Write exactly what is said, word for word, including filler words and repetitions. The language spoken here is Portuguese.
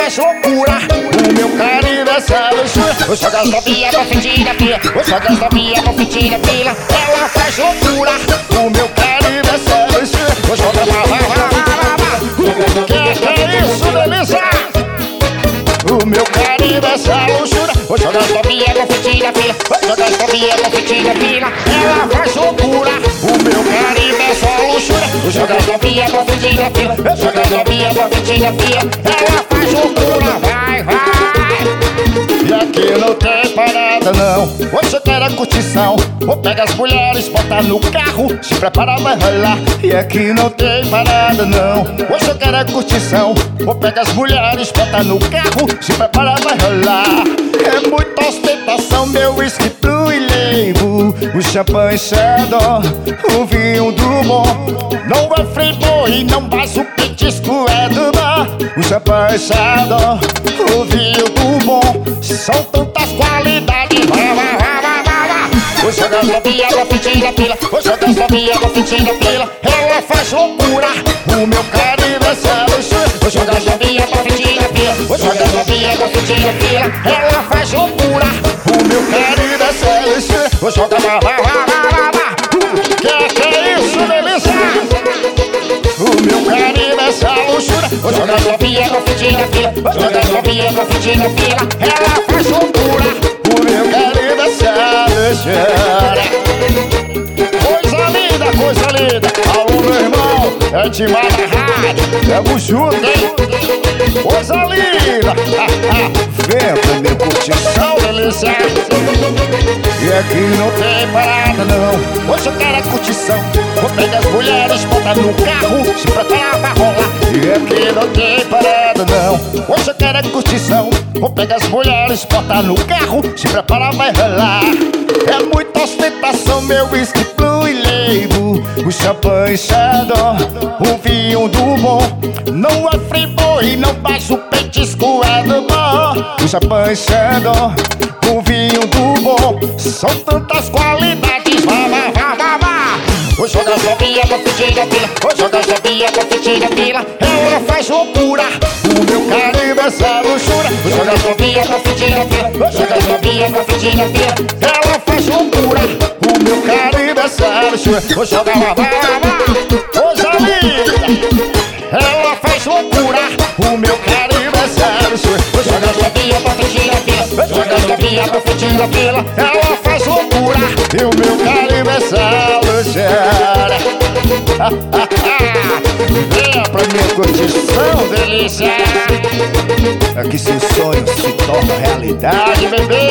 faz loucura. O meu Caribe é essa luxúria. Eu sou das novinhas pra fetir a pila. Eu sou das novinhas pra fetir a pila. Ela faz loucura. O meu Caribe é essa luxúria. Eu sou das novinhas. Que que é isso, delícia? O meu Caribe é essa luxúria. Eu sou das novinhas pra fetir a pila. Eu sou das novinhas pra fetir a pila. Ela faz loucura. O meu Caribe é essa luxúria. Eu sou das novinhas pra fetir a pila. Eu sou das novinhas pra fetir a pila. Ela faz loucura. Vai, vai. E aqui não tem parada não. Você quer a curtição. Ou pega as mulheres, bota no carro, se prepara, vai rolar. E aqui não tem parada não. Você quer a curtição. Ou pega as mulheres, bota no carro, se prepara, vai rolar. É muita ostentação, meu whisky blue e label, o champanhe Chardonnay, o vinho do bom. Não é Friboi, não mais o petisco é do bar. O champanhe Chardonnay, o vinho do bom. São tantas qualidades. Vai, vai, vai, vai, vai, vai. Eu sou das novinhas pra fetir a pila. Eu sou das novinhas pra fetir a pila. Ela faz loucura. O meu Caribe é essa luxúria. Eu sou das novinhas pra fetir a pila. Eu sou das novinhas pra fetir a pila. Ela faz loucura. O meu Caribe é essa luxúria. Eu sou das novinhas. Vai, vai, vai, vai. Que que é isso, delícia? O meu Caribe é essa luxúria. Eu sou das novinhas pra fetir a pila. Eu sou das novinhas pra fetir a pila. Ela faz loucura. O meu Caribe é essa luxúria. Coisa linda, coisa linda. Alô, meu irmão, é Timar da rádio. Tamo junto, hein? Coisa linda. Vem pra minha curtição, delícia. E aqui não tem parada não. Você quer a curtição. Vou pegar as mulheres, bota no carro, se prepara pra rolar. E aqui não tem parada não. Você quer a curtição. Vou pegar as mulheres, bota no carro, se prepara, vai rolar. É muita ostentação, meu whisky blue e label, o champanhe Chardonnay, o vinho do bom. Não é Friboi, não baixa o petisco, é do bom. O champanhe Chardonnay, o vinho do bom. São tantas qualidades. Vai, vai, vai, vai, vai. Eu sou das novinhas pra fetir a pila. Eu sou das novinhas pra fetir a pila. Ela faz loucura. O meu Caribe é essa luxúria. Eu sou das novinhas pra fetir a pila. Eu sou das novinhas pra fetir a pila. Ela faz loucura. O meu Caribe é essa luxúria. Eu sou das novinhas. Coisa linda. Ela faz loucura. O meu Caribe é essa luxúria. Eu sou das novinhas pra fetir a pila. Eu sou das novinhas pra fetir a pila. Ela faz loucura. E o meu Caribe é essa luxúria. Venha pra minha curtição, delícia. É que seu sonho se torna realidade, bebê.